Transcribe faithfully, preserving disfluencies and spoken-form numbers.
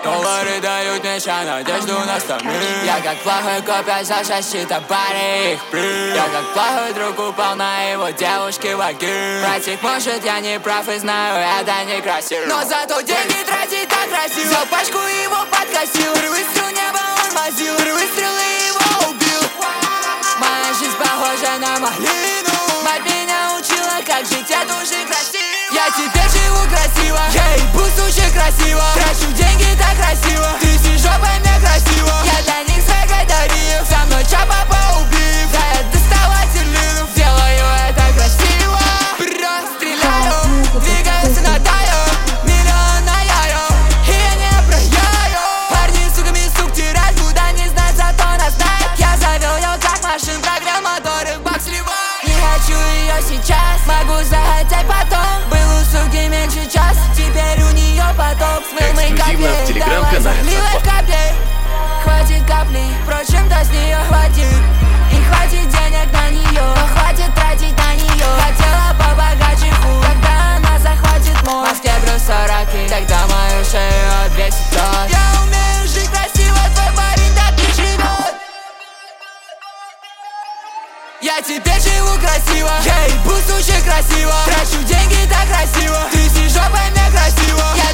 Доллары дают мне ща надежду на стамин. Я как плохой копия за шасси топарик. Я как плохой друг упал на его девушке вагин. Братик, может я не прав и знаю, это некрасиво, но зато деньги тратить так красиво. Взял пачку и его подкосил. При выстрел неба он возил. При выстрелы его убил. Моя жизнь похожа на малину. Мать меня учила, как жить от души красиво. Я теперь живу красиво, я ебу суши красиво. Трачу деньги так красиво, тряси жопой мне красиво. Я для них благодарив, со мной чапа поубив. Да я доставать ирлинов, делаю это красиво. Просто стреляю, двигаются на таю. Миллион на яю, и я не прояю. Парни суками сук терять, куда не знать, зато нас знает. Я завел ее как машин, прогрел моторы, бак сливай. Не хочу ее сейчас, могу захотеть потом. Меньше час, теперь у нее потоп. Смыл мои капли, давай заливай капли. Хватит капли, впрочем-то с нее хватит. И хватит денег на нее, но хватит тратить на нее. Хотела побогаче ху, когда она захватит мой. В Москве плюс сорок, и тогда мою шею отвесит тот. Я умею жить красиво, твой парень так не живет. Я теперь живу красиво, я ебу суши красиво. Трачу деньги так красиво, тряси жопой мне красиво. Я